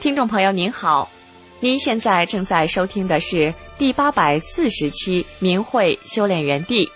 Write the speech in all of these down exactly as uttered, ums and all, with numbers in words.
听众朋友您好，您现在正在收听的是第八百四十期明慧修炼园地。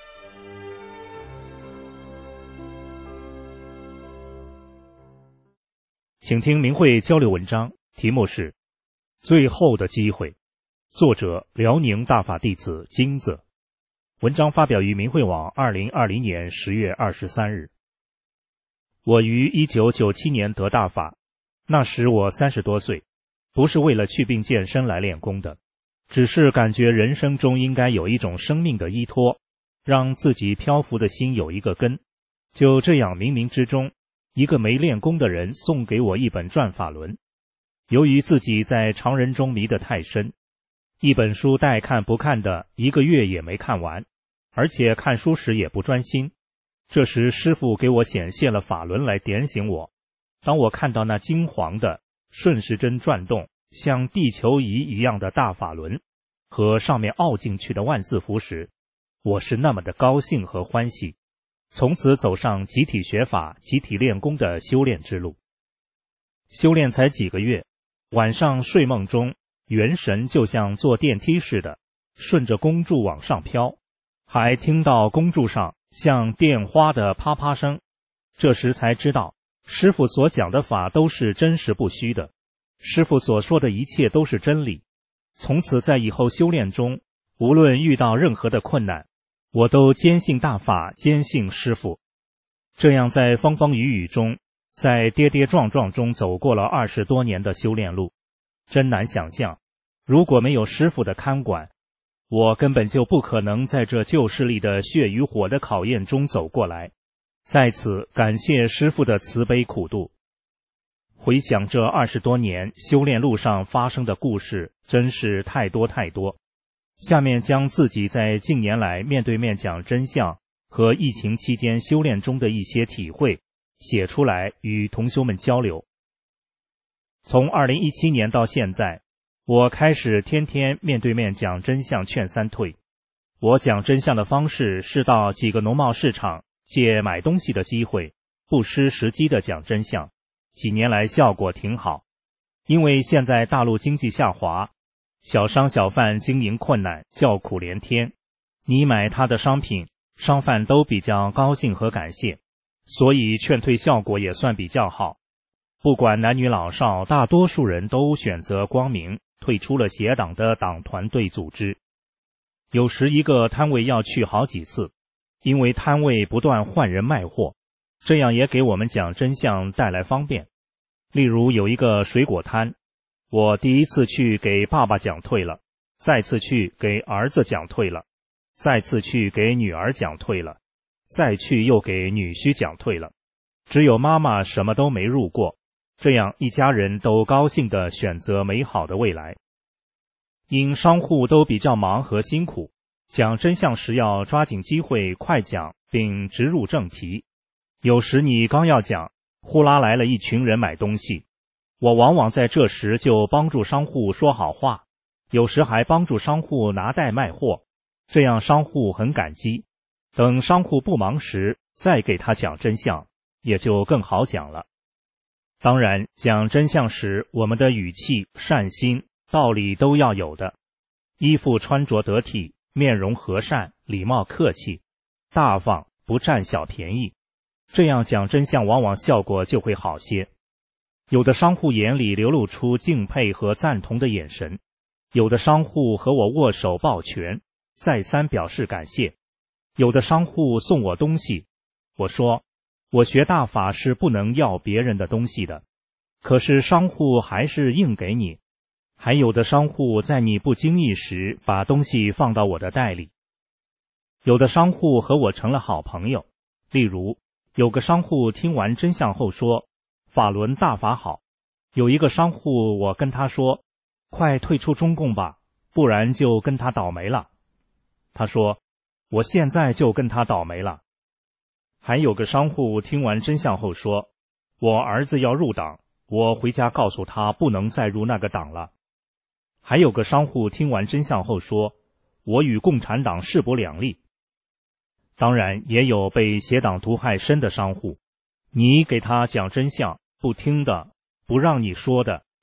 请听明慧交流文章，题目是《最后的机会》，作者辽宁大法弟子金子。文章发表于明慧网二零二零年十月二十三日。我于一九九七年得大法，那时我三十多岁，不是为了祛病健身来练功的，只是感觉人生中应该有一种生命的依托，让自己漂浮的心有一个根。就这样冥冥之中，一个没练功的人送给我一本转法轮。由于自己在常人中迷得太深，一本书带看不看的一个月也没看完，而且看书时也不专心。这时师父给我显现了法轮来点醒我。当我看到那金黄的顺时针转动像地球仪一样的大法轮和上面凹进去的万字符时，我是那么的高兴和欢喜，从此走上集体学法、集体练功的修炼之路。修炼才几个月，晚上睡梦中，元神就像坐电梯似的，顺着弓柱往上飘，还听到弓柱上像电花的啪啪声。这时才知道，师父所讲的法都是真实不虚的，师父所说的一切都是真理。从此在以后修炼中，无论遇到任何的困难，我都坚信大法，坚信师父。这样在风风雨雨中，在跌跌撞撞中走过了二十多年的修炼路，真难想象，如果没有师父的看管，我根本就不可能在这旧势力的血与火的考验中走过来。在此感谢师父的慈悲苦度。回想这二十多年修炼路上发生的故事，真是太多太多。下面将自己在近年来面对面讲真相和疫情期间修炼中的一些体会写出来与同修们交流。从二零一七年到现在，我开始天天面对面讲真相劝三退。我讲真相的方式是到几个农贸市场借买东西的机会，不失时机的讲真相。几年来效果挺好，因为现在大陆经济下滑，小商小贩经营困难，叫苦连天。你买他的商品，商贩都比较高兴和感谢，所以劝退效果也算比较好。不管男女老少，大多数人都选择光明，退出了邪党的党团队组织。有时一个摊位要去好几次，因为摊位不断换人卖货，这样也给我们讲真相带来方便。例如有一个水果摊，我第一次去给爸爸讲退了，再次去给儿子讲退了，再次去给女儿讲退了，再去又给女婿讲退了，只有妈妈什么都没入过，这样一家人都高兴地选择美好的未来。因商户都比较忙和辛苦，讲真相时要抓紧机会快讲并直入正题。有时你刚要讲，呼啦来了一群人买东西，我往往在这时就帮助商户说好话，有时还帮助商户拿袋卖货，这样商户很感激。等商户不忙时，再给他讲真相，也就更好讲了。当然，讲真相时，我们的语气、善心、道理都要有的。衣服穿着得体，面容和善，礼貌客气，大方，不占小便宜。这样讲真相往往效果就会好些。有的商户眼里流露出敬佩和赞同的眼神，有的商户和我握手抱拳，再三表示感谢。有的商户送我东西，我说我学大法是不能要别人的东西的，可是商户还是硬给你。还有的商户在你不经意时把东西放到我的袋里。有的商户和我成了好朋友，例如有个商户听完真相后说法轮大法好，有一个商户我跟他说快退出中共吧，不然就跟他倒霉了。他说我现在就跟他倒霉了。还有个商户听完真相后说我儿子要入党，我回家告诉他不能再入那个党了。还有个商户听完真相后说我与共产党势不两立。当然也有被邪党毒害深的商户，你给他讲真相，不听的，不让你说的，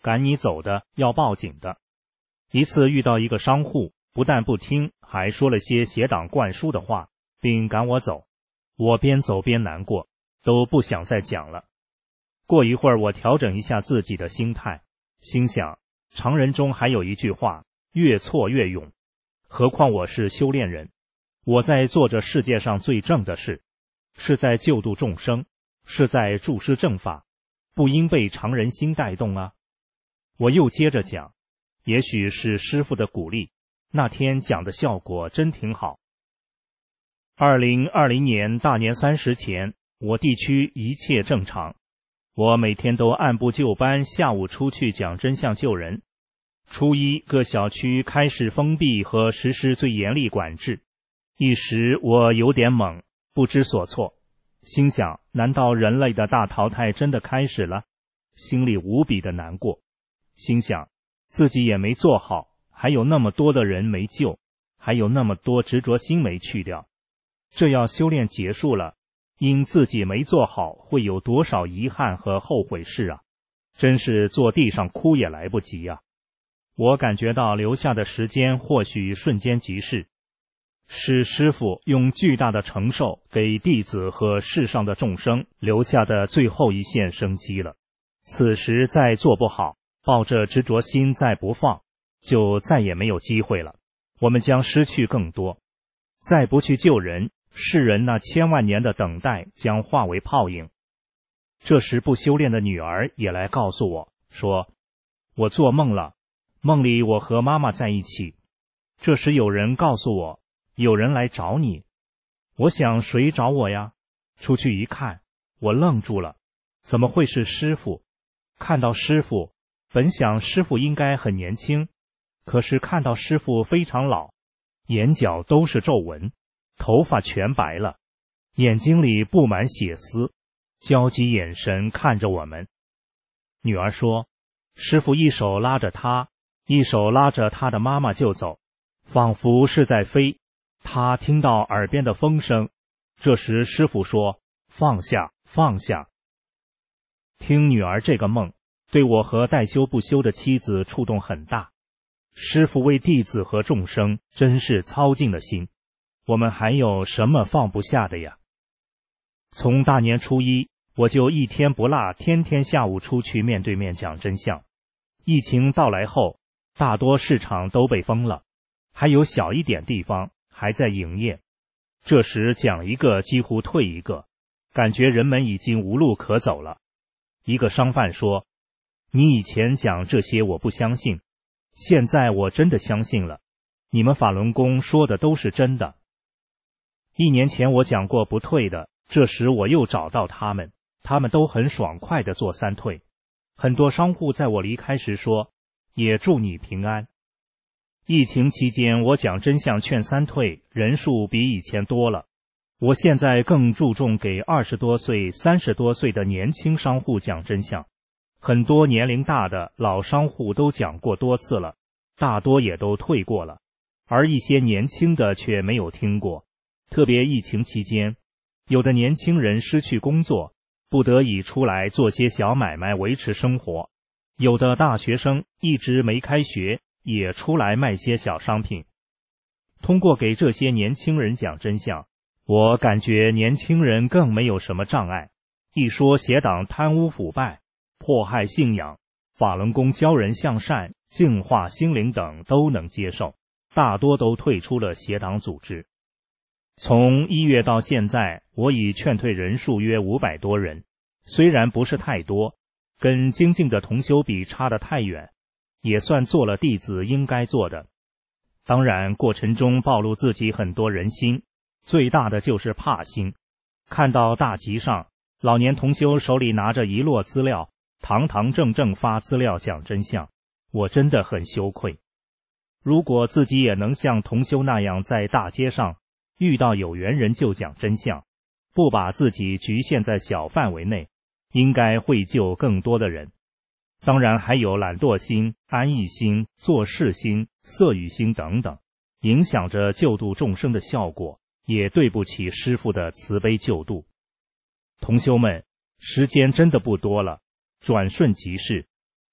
赶你走的，要报警的。一次遇到一个商户，不但不听，还说了些邪党灌输的话，并赶我走。我边走边难过，都不想再讲了。过一会儿，我调整一下自己的心态，心想，常人中还有一句话，越挫越勇。何况我是修炼人，我在做着世界上最正的事，是在救度众生，是在注施正法，不应被常人心带动啊。我又接着讲，也许是师父的鼓励，那天讲的效果真挺好。二零二零年大年三十前，我地区一切正常，我每天都按部就班，下午出去讲真相救人。初一，各小区开始封闭和实施最严厉管制，一时我有点懵，不知所措，心想，难道人类的大淘汰真的开始了？心里无比的难过，心想自己也没做好，还有那么多的人没救，还有那么多执着心没去掉。这要修炼结束了，因自己没做好，会有多少遗憾和后悔事啊！真是坐地上哭也来不及啊！我感觉到留下的时间或许瞬间即逝，是师父用巨大的承受给弟子和世上的众生留下的最后一线生机了。此时再做不好，抱着执着心再不放，就再也没有机会了，我们将失去更多。再不去救人，世人那千万年的等待将化为泡影。这时不修炼的女儿也来告诉我说，我做梦了，梦里我和妈妈在一起。这时有人告诉我，有人来找你。我想谁找我呀？出去一看，我愣住了，怎么会是师父？看到师父，本想师父应该很年轻，可是看到师父非常老，眼角都是皱纹，头发全白了，眼睛里布满血丝，焦急眼神看着我们。女儿说，师父一手拉着她，一手拉着她的妈妈就走，仿佛是在飞。她听到耳边的风声，这时师父说，放下，放下。听女儿这个梦，对我和待修不修的妻子触动很大。师父为弟子和众生真是操尽了心，我们还有什么放不下的呀？从大年初一，我就一天不落，天天下午出去面对面讲真相。疫情到来后，大多市场都被封了，还有小一点地方还在营业。这时讲一个几乎退一个，感觉人们已经无路可走了。一个商贩说，你以前讲这些我不相信，现在我真的相信了，你们法轮功说的都是真的。一年前我讲过不退的，这时我又找到他们，他们都很爽快地做三退。很多商户在我离开时说，也祝你平安。疫情期间我讲真相劝三退，人数比以前多了。我现在更注重给二十多岁、三十多岁的年轻商户讲真相。很多年龄大的老商户都讲过多次了，大多也都退过了，而一些年轻的却没有听过。特别疫情期间，有的年轻人失去工作，不得已出来做些小买卖维持生活，有的大学生一直没开学，也出来卖些小商品。通过给这些年轻人讲真相，我感觉年轻人更没有什么障碍，一说邪党贪污腐败、迫害信仰，法轮功教人向善、净化心灵等都能接受，大多都退出了邪党组织。从一月到现在，我已劝退人数约五百多人，虽然不是太多，跟精进的同修比差得太远，也算做了弟子应该做的。当然过程中暴露自己很多人心，最大的就是怕心。看到大集上老年同修手里拿着一摞资料，堂堂正正发资料讲真相，我真的很羞愧。如果自己也能像同修那样在大街上遇到有缘人就讲真相，不把自己局限在小范围内，应该会救更多的人。当然还有懒惰心、安逸心、做事心、色欲心等等，影响着救度众生的效果，也对不起师父的慈悲救度。同修们，时间真的不多了，转瞬即逝，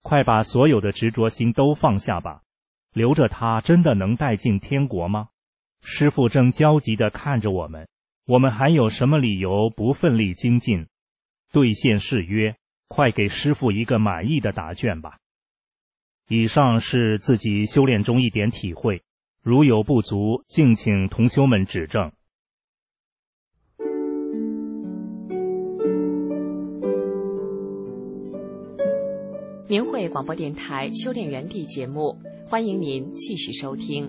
快把所有的执着心都放下吧，留着它真的能带进天国吗？师父正焦急地看着我们，我们还有什么理由不奋力精进？兑现誓约，快给师父一个满意的答卷吧。以上是自己修炼中一点体会，如有不足，敬请同修们指正。 明慧广播电台修炼园地节目，欢迎您继续收听。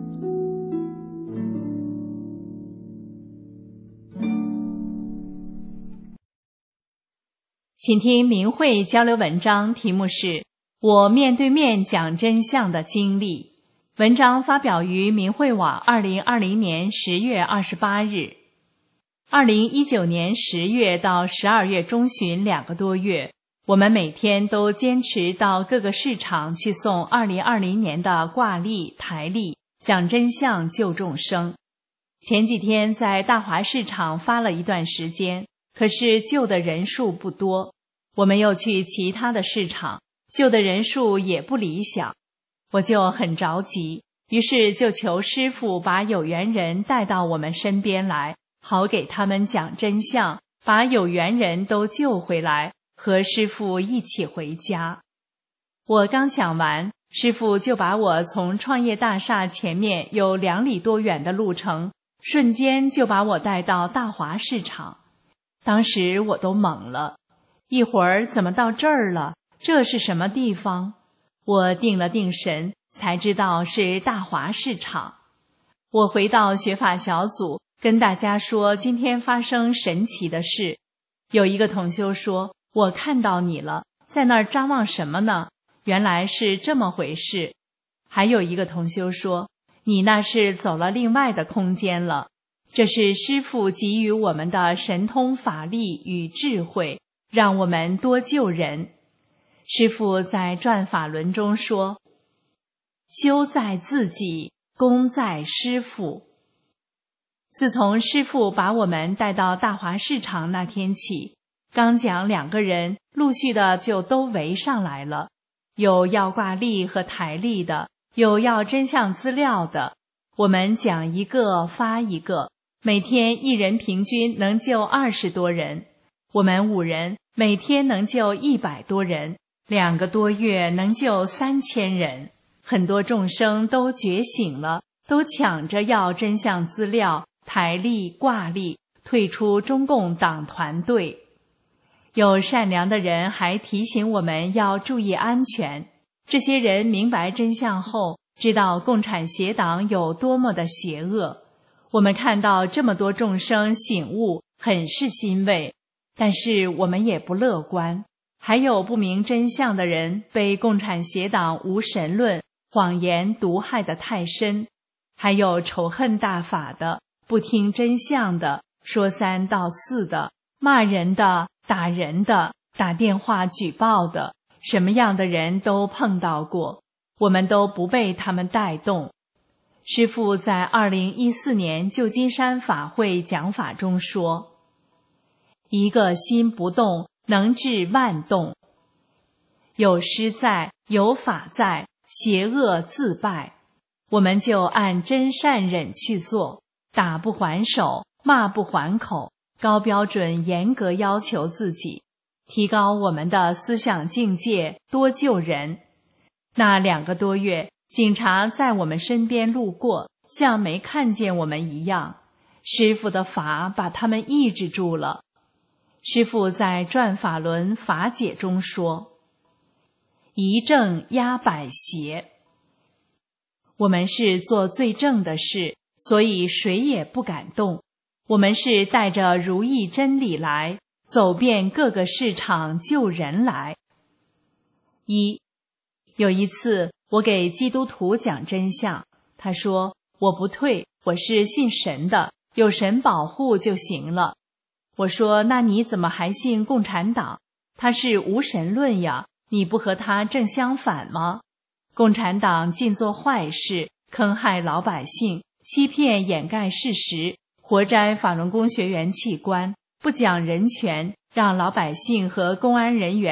请听明慧交流文章，题目是我面对面讲真相的经历。文章发表于明慧网二零二零年十月二十八日。二零一九年十月到十二月中旬两个多月，我们每天都坚持到各个市场去送二零二零年的挂历、台历，讲真相救众生。前几天在大华市场发了一段时间，可是救的人数不多。我们又去其他的市场，救的人数也不理想。我就很着急，于是就求师父把有缘人带到我们身边来，好给他们讲真相，把有缘人都救回来，和师父一起回家。我刚想完，师父就把我从创业大厦前面有两里多远的路程，瞬间就把我带到大华市场。当时我都懵了，一会儿怎么到这儿了？这是什么地方？我定了定神，才知道是大华市场。我回到学法小组，跟大家说今天发生神奇的事。有一个同修说，我看到你了，在那儿张望什么呢？原来是这么回事。还有一个同修说，你那是走了另外的空间了。这是师父给予我们的神通法力与智慧，让我们多救人。师父在转法轮中说，修在自己，功在师父。自从师父把我们带到大华市场那天起，刚讲两个人，陆续的就都围上来了，有要挂历和台历的，有要真相资料的。我们讲一个发一个，每天一人平均能救二十多人。我们五人每天能救一百多人，两个多月能救三千人。很多众生都觉醒了，都抢着要真相资料、台历、挂历，退出中共党团队。有善良的人还提醒我们要注意安全。这些人明白真相后，知道共产邪党有多么的邪恶。我们看到这么多众生醒悟，很是欣慰，但是我们也不乐观。还有不明真相的人被共产邪党无神论、谎言毒害得太深，还有仇恨大法的、不听真相的、说三道四的、骂人的、打人的、打电话举报的，什么样的人都碰到过，我们都不被他们带动。师父在二零一四年旧金山法会讲法中说，一个心不动，能治万动。有师在，有法在，邪恶自败。我们就按真善忍去做，打不还手，骂不还口，高标准严格要求自己，提高我们的思想境界，多救人。那两个多月，警察在我们身边路过，像没看见我们一样。师父的法把他们抑制住了。师父在转法轮法解中说，一正压百邪。我们是做最正的事，所以谁也不敢动。我们是带着如意真理来，走遍各个市场救人来。一，有一次我给基督徒讲真相，他说，我不退，我是信神的，有神保护就行了。我说，那你怎么还信共产党？他是无神论呀，你不和他正相反吗？共产党尽做坏事，坑害老百姓，欺骗掩盖事实，活摘法轮功学员器官，不讲人权，让老百姓和公安人员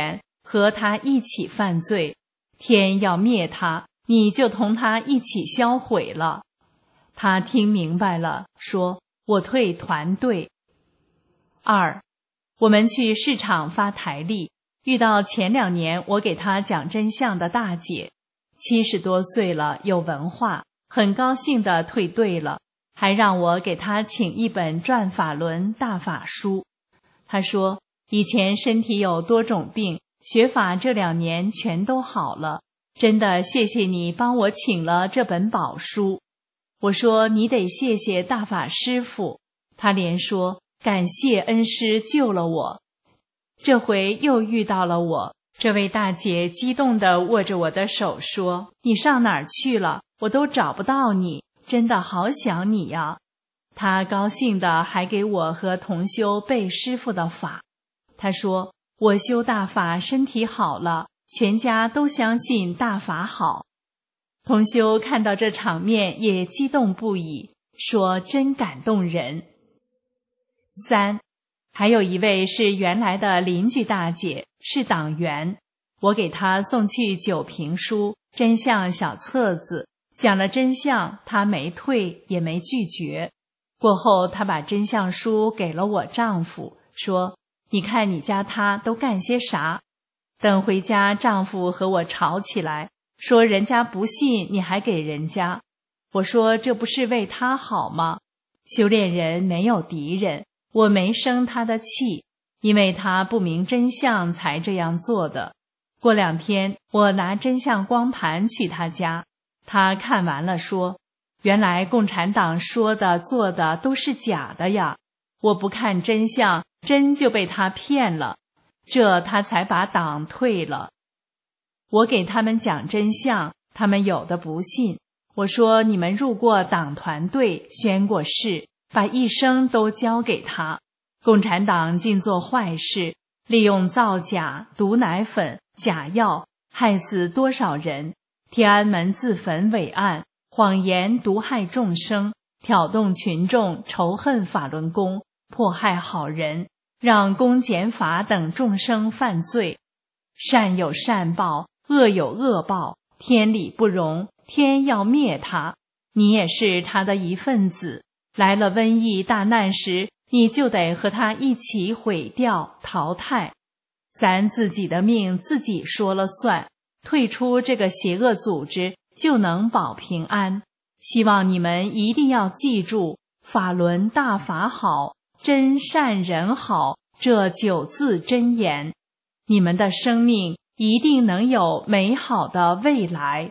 和他一起犯罪，天要灭他，你就同他一起销毁了。他听明白了，说：我退团队。二，我们去市场发台历，遇到前两年我给他讲真相的大姐，七十多岁了，有文化，很高兴地退队了，还让我给他请一本转法轮大法书。他说以前身体有多种病，学法这两年全都好了，真的谢谢你帮我请了这本宝书。我说你得谢谢大法师父。他连说感谢恩师救了我。这回又遇到了我，这位大姐激动地握着我的手说：你上哪儿去了？我都找不到你，真的好想你呀。她高兴地还给我和同修背师父的法。她说我修大法身体好了，全家都相信大法好。同修看到这场面也激动不已，说真感动人。三，还有一位是原来的邻居大姐，是党员，我给她送去九评书、真相小册子，讲了真相，她没退也没拒绝。过后她把真相书给了我丈夫，说你看你家他都干些啥。等回家，丈夫和我吵起来，说人家不信你还给人家。我说这不是为他好吗？修炼人没有敌人，我没生他的气，因为他不明真相才这样做的。过两天我拿真相光盘去他家，他看完了说，原来共产党说的做的都是假的呀，我不看真相，真就被他骗了，这他才把党退了。我给他们讲真相，他们有的不信。我说你们入过党团队，宣过誓，把一生都交给他。共产党尽做坏事，利用造假、毒奶粉、假药，害死多少人。天安门自焚伟案，谎言毒害众生，挑动群众仇恨法轮功，迫害好人，让公检法等众生犯罪。善有善报，恶有恶报，天理不容，天要灭他。你也是他的一份子，来了瘟疫大难时，你就得和他一起毁掉淘汰。咱自己的命自己说了算，退出这个邪恶组织就能保平安。希望你们一定要记住法轮大法好，真善人好这九字真言，你们的生命一定能有美好的未来。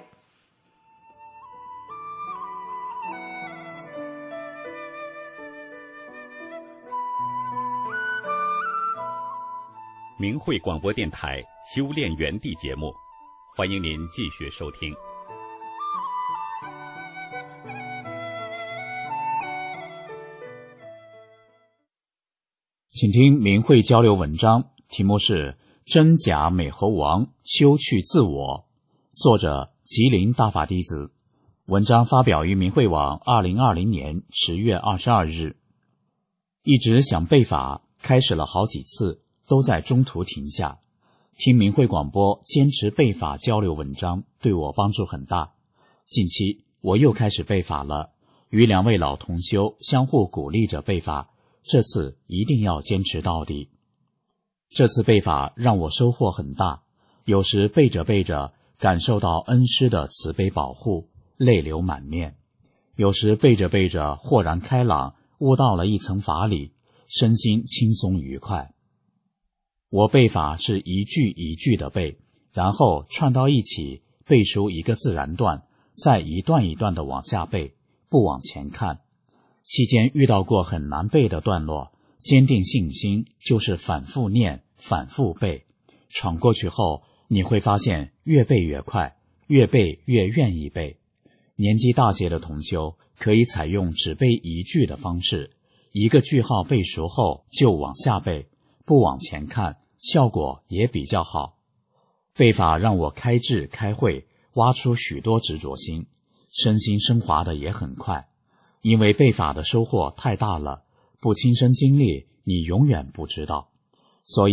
明慧广播电台修炼园地节目，欢迎您继续收听。 请听明慧交流文章，题目是真假美猴王修去自我，作者吉林大法弟子。文章发表于明慧网二零二零年十月二十二日。一直想背法，开始了好几次，都在中途停下。听明慧广播坚持背法交流文章对我帮助很大。近期我又开始背法了，与两位老同修相互鼓励着背法，这次一定要坚持到底。这次背法让我收获很大，有时背着背着感受到恩师的慈悲保护，泪流满面；有时背着背着豁然开朗，悟到了一层法理，身心轻松愉快。我背法是一句一句的背，然后串到一起，背出一个自然段，再一段一段的往下背，不往前看。期间遇到过很难背的段落，坚定信心就是反复念，反复背。闯过去后，你会发现越背越快，越背越愿意背。年纪大些的同修可以采用只背一句的方式，一个句号背熟后就往下背，不往前看，效果也比较好。背法让我开智开慧，挖出许多执着心，身心升华的也很快。因为背法的收获太大了，不亲身经历你永远不知道。所以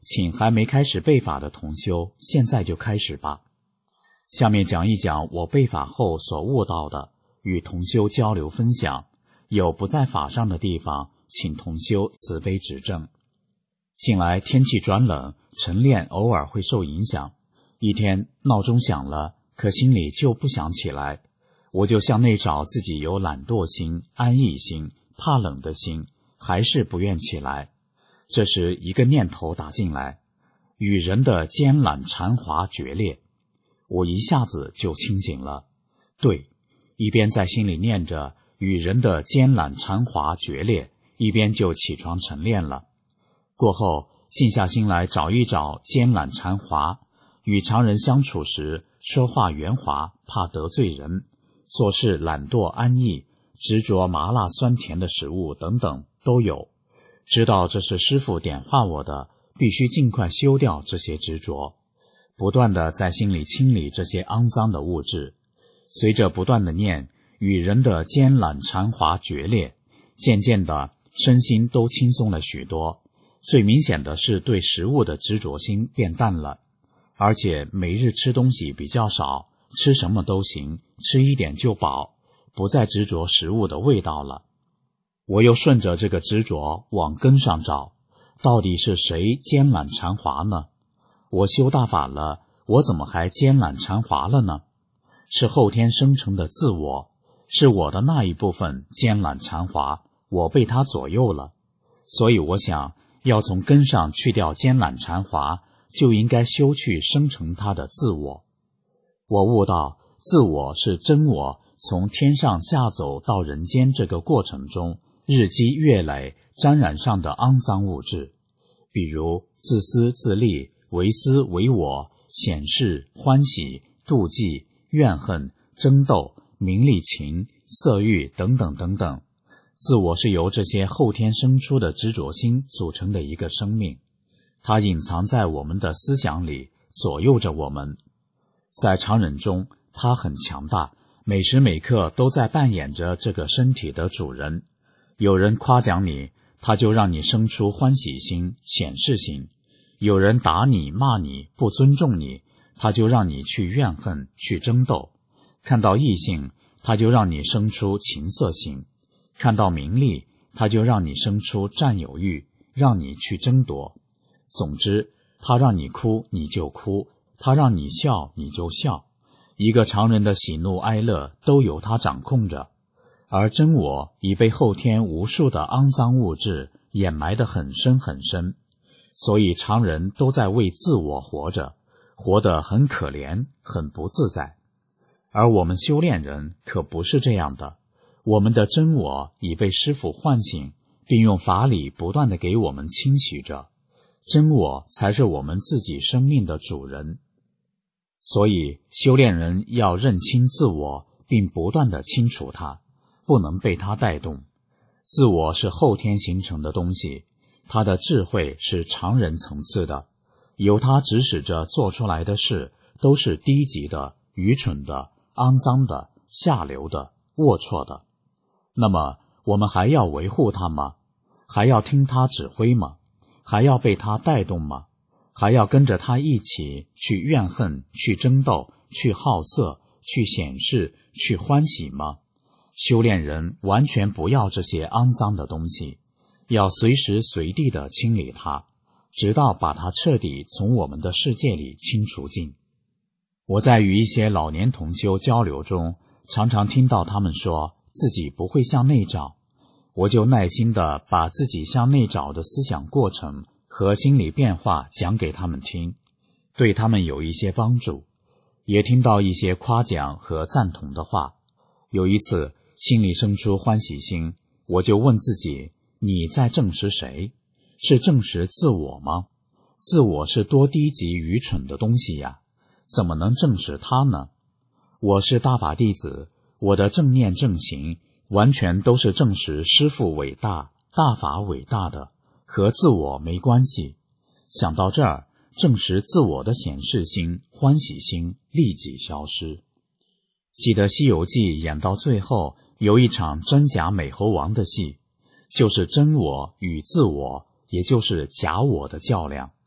请还没开始背法的同修现在就开始吧。下面讲一讲我背法后所悟到的，与同修交流分享，有不在法上的地方，请同修慈悲指正。近来天气转冷，晨练偶尔会受影响，一天闹钟响了，可心里就不想起来，我就向内找自己有懒惰心、安逸心、怕冷的心，还是不愿起来。这时一个念头打进来，与人的艰懒缠滑决裂，我一下子就清醒了。对，一边在心里念着与人的艰懒缠滑决裂，一边就起床晨练了。过后静下心来找一找艰懒缠滑，与常人相处时说话圆滑，怕得罪人，做事懒惰安逸，执着麻辣酸甜的食物等等都有。知道这是师父点化我的，必须尽快修掉这些执着，不断的在心里清理这些肮脏的物质。随着不断的念与人的艰懒缠滑决裂，渐渐的身心都轻松了许多。最明显的是对食物的执着心变淡了，而且每日吃东西比较少，吃什么都行，吃一点就饱，不再执着食物的味道了。我又顺着这个执着往根上找，到底是谁艰懒缠滑呢？我修大法了，我怎么还艰懒缠滑了呢？是后天生成的自我，是我的那一部分艰懒缠滑，我被它左右了。所以我想要从根上去掉艰懒缠滑，就应该修去生成它的自我。我悟到自我是真我从天上下走到人间这个过程中日积月累沾染上的肮脏物质，比如自私自利、唯私唯我、显示、欢喜、妒忌、怨恨、争斗、名利情、色欲等等等等。自我是由这些后天生出的执着心组成的一个生命，它隐藏在我们的思想里，左右着我们。在常人中，它很强大，每时每刻都在扮演着这个身体的主人。有人夸奖你，他就让你生出欢喜心、显示心；有人打你、骂你、不尊重你，他就让你去怨恨、去争斗；看到异性，他就让你生出情色心；看到名利，他就让你生出占有欲，让你去争夺。总之，他让你哭你就哭，他让你笑你就笑。一个常人的喜怒哀乐都由他掌控着，而真我已被后天无数的肮脏物质掩埋得很深很深，所以常人都在为自我活着，活得很可怜，很不自在。而我们修炼人可不是这样的，我们的真我已被师父唤醒，并用法理不断地给我们清洗着，真我才是我们自己生命的主人。所以修炼人要认清自我，并不断地清除它，不能被它带动。自我是后天形成的东西，它的智慧是常人层次的，由它指使着做出来的事都是低级的、愚蠢的、肮脏的、下流的、龌龊的。那么我们还要维护它吗？还要听它指挥吗？还要被它带动吗？还要跟着它一起去怨恨、去争斗、去好色、去显示、去欢喜吗？修炼人完全不要这些肮脏的东西，要随时随地的清理它，直到把它彻底从我们的世界里清除尽。我在与一些老年同修交流中，常常听到他们说自己不会向内找，我就耐心地把自己向内找的思想过程和心理变化讲给他们听，对他们有一些帮助，也听到一些夸奖和赞同的话。有一次心里生出欢喜心，我就问自己，你在证实谁？是证实自我吗？自我是多低级愚蠢的东西呀，怎么能证实它呢？我是大法弟子，我的正念正行完全都是证实师父伟大、大法伟大的，和自我没关系。想到这儿，证实自我的显示心、欢喜心立即消失。记得《西游记》演到最后，有一场真假美猴王的戏，就是真我与自我，也就是假我的较量。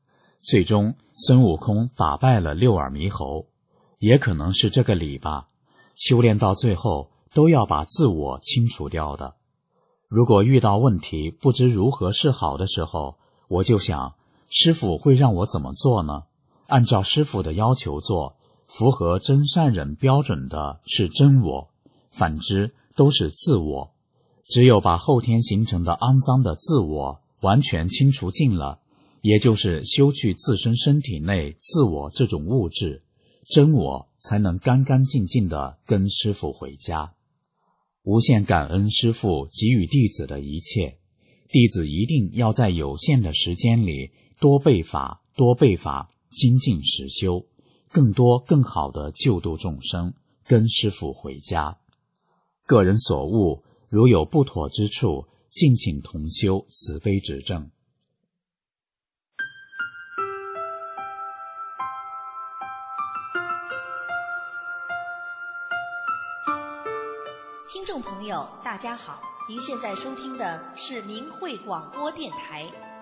最终孙悟空打败了六耳猕猴，也可能是这个理吧。修炼到最后都要把自我清除掉的。如果遇到问题不知如何是好的时候，我就想，师父会让我怎么做呢？按照师父的要求做，符合真善忍标准的是真我，反之都是自我。只有把后天形成的肮脏的自我完全清除尽了，也就是修去自身身体内自我这种物质，真我才能干干净净地跟师父回家。无限感恩师父给予弟子的一切，弟子一定要在有限的时间里多背法多背法，精进实修，更多更好地救度众生，跟师父回家。个人所悟，如有不妥之处，敬请同修慈悲指正。 听众朋友大家好，您现在收听的是明慧广播电台。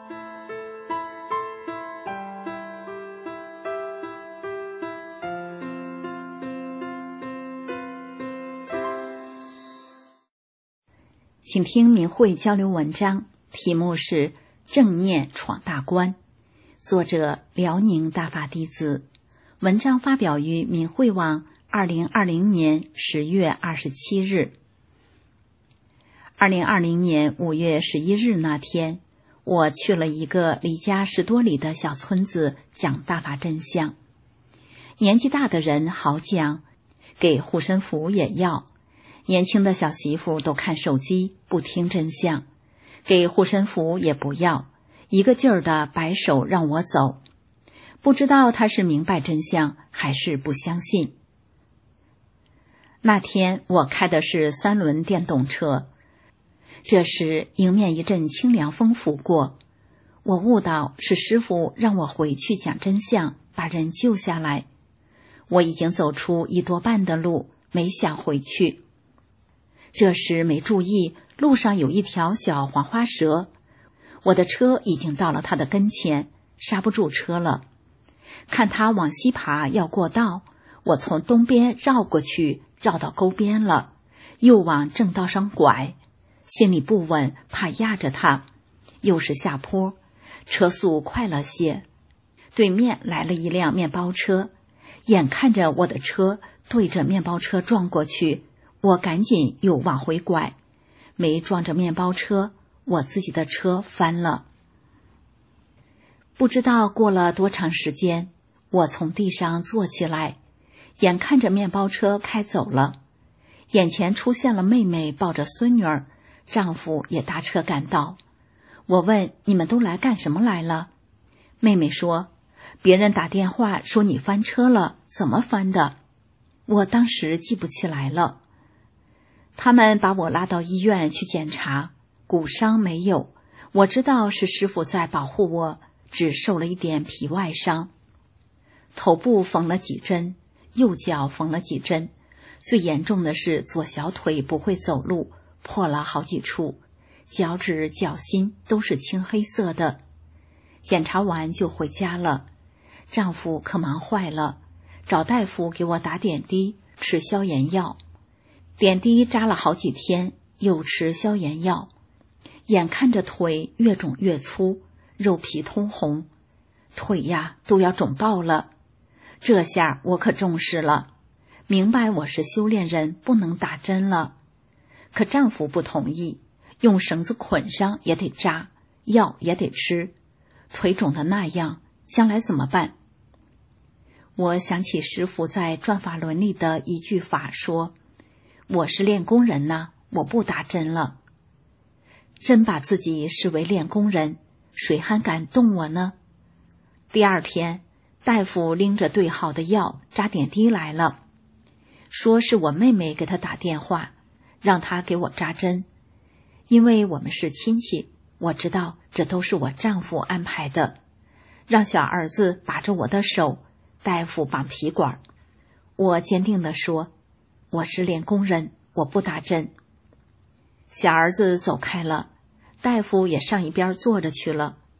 请听明慧交流文章，题目是正念闯大关，作者辽宁大法弟子，文章发表于明慧网二零二零年十月二十七日。二零二零年五月十一日那天，我去了一个离家十多里的小村子讲大法真相。年纪大的人好讲，给护身符也要，年轻的小媳妇都看手机不听真相，给护身符也不要，一个劲儿的摆手让我走。不知道他是明白真相还是不相信。那天我开的是三轮电动车，这时迎面一阵清凉风拂过，我悟到是师父让我回去讲真相，把人救下来。我已经走出一多半的路，没想回去。这时没注意，路上有一条小黄花蛇，我的车已经到了它的跟前，刹不住车了。看它往西爬要过道，我从东边绕过去，绕到沟边了，又往正道上拐，心里不稳，怕压着它。又是下坡，车速快了些，对面来了一辆面包车，眼看着我的车对着面包车撞过去，我赶紧又往回拐，没撞着面包车，我自己的车翻了。不知道过了多长时间，我从地上坐起来，眼看着面包车开走了，眼前出现了妹妹抱着孙女儿，丈夫也搭车赶到。我问你们都来干什么来了？妹妹说，别人打电话说你翻车了，怎么翻的？我当时记不起来了。他们把我拉到医院去检查，骨伤没有，我知道是师父在保护我，只受了一点皮外伤。头部缝了几针，右脚缝了几针，最严重的是左小腿不会走路，破了好几处，脚趾脚心都是青黑色的。检查完就回家了，丈夫可忙坏了，找大夫给我打点滴，吃消炎药。点滴扎了好几天，又吃消炎药，眼看着腿越肿越粗，肉皮通红，腿呀都要肿爆了。这下我可重视了，明白我是修炼人，不能打针了。可丈夫不同意，用绳子捆上也得扎，药也得吃，腿肿的那样，将来怎么办？我想起师父在《转法轮》里的一句法说，我是练功人呐，我不打针了。真把自己视为练功人，谁还敢动我呢？第二天，大夫拎着对好的药扎点滴来了，说是我妹妹给他打电话，让他给我扎针。因为我们是亲戚，我知道这都是我丈夫安排的，让小儿子把着我的手，大夫绑皮管。我坚定地说，我是练功人，我不打针。小儿子走开了，大夫也上一边坐着去了。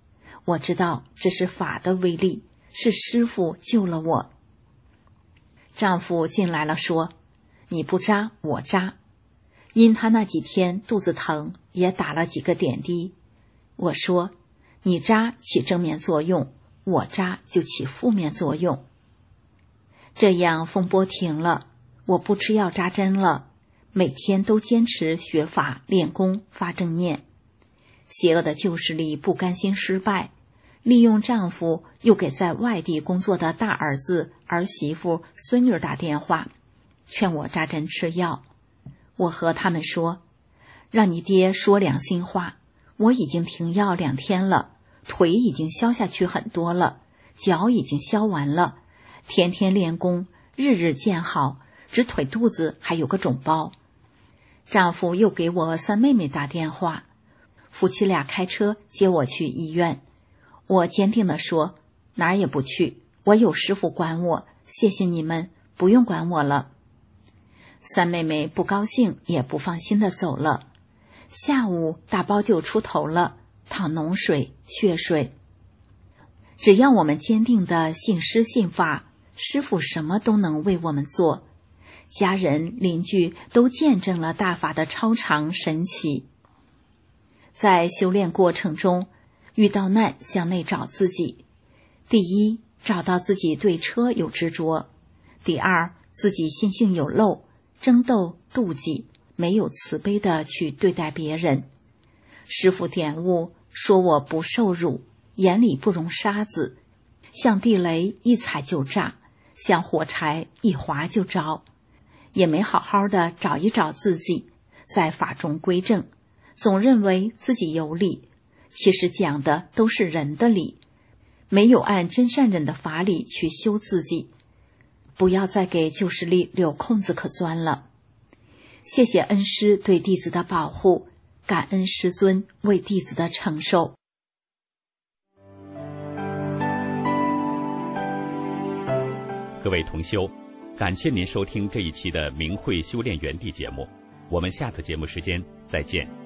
我知道这是法的威力，是师父救了我。丈夫进来了，说：你不扎我扎。因他那几天肚子疼，也打了几个点滴。我说：你扎起正面作用，我扎就起负面作用。这样风波停了，我不吃药扎针了，每天都坚持学法练功发正念。邪恶的旧势力不甘心失败，利用丈夫又给在外地工作的大儿子、儿媳妇、孙女打电话，劝我扎针吃药。我和他们说：让你爹说良心话，我已经停药两天了，腿已经消下去很多了，脚已经消完了，天天练功，日日见好，只腿肚子还有个肿包。丈夫又给我三妹妹打电话，夫妻俩开车接我去医院。我坚定地说：哪儿也不去，我有师父管我，谢谢你们，不用管我了。三妹妹不高兴也不放心地走了。下午大包就出头了，淌脓水、血水。只要我们坚定地信师信法，师父什么都能为我们做。家人邻居都见证了大法的超常神奇。在修炼过程中，遇到难向内找自己。第一，找到自己对车有执着；第二，自己心性有漏，争斗、妒忌，没有慈悲的去对待别人。师父点悟，说我不受辱，眼里不容沙子，像地雷一踩就炸，像火柴一划就着，也没好好的找一找自己，在法中归正，总认为自己有理，其实讲的都是人的理，没有按真善忍的法理去修自己。不要再给旧势力留空子可钻了。谢谢恩师对弟子的保护，感恩师尊为弟子的承受。 各位同修，感谢您收听这一期的明慧修炼园地节目，我们下次节目时间再见。